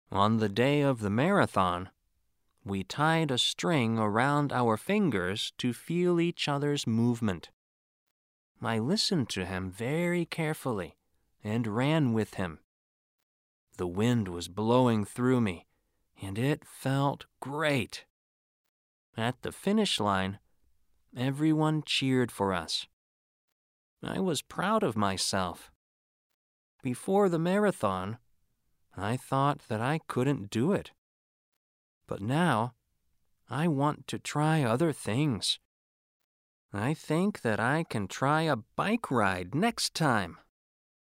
On the day of the marathon, we tied a string around our fingers to feel each other's movement. I listened to him very carefully and ran with him. The wind was blowing through me, and it felt great. At the finish line, everyone cheered for us. I was proud of myself. Before the marathon, I thought that I couldn't do it. But now, I want to try other things. I think that I can try a bike ride next time.